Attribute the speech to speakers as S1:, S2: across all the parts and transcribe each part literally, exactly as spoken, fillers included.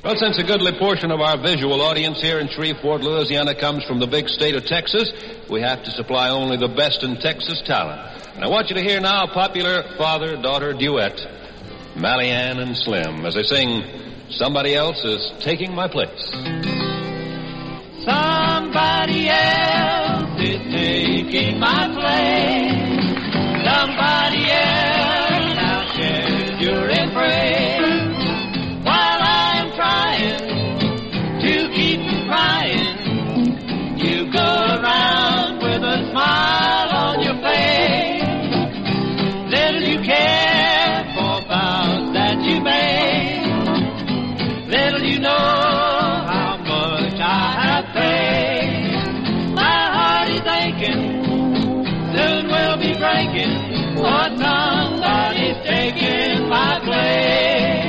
S1: Well, since a goodly portion of our visual audience here in Shreveport, Louisiana, comes from the big state of Texas, we have to supply only the best in Texas talent. And I want you to hear now a popular father-daughter duet, Mally Ann and Slim, as they sing, Somebody Else Is Taking My Place.
S2: Somebody else is taking my place. Somebody else now shares your embrace. While I'm trying to keep from crying, you go around with a smile on your face. Little you care for vows that you made. Little you know how much I have paid. My heart is aching, soon we'll be breaking, for somebody's taking my place.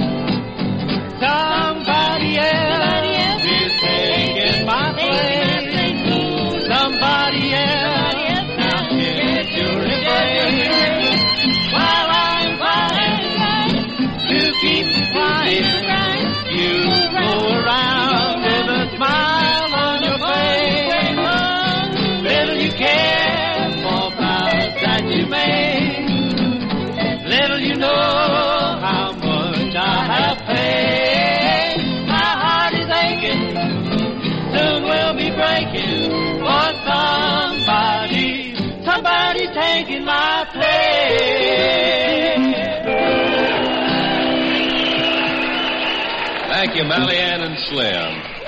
S2: Somebody else is taking my place. Somebody else now shares your embrace. While I'm crying to keep crying, you go around with a smile on your face. Little you care for vows that you made. Little you know how much I have paid. My heart is aching, soon we'll be breaking, for somebody, somebody taking my place.
S1: Thank you, Mally Ann and Slim.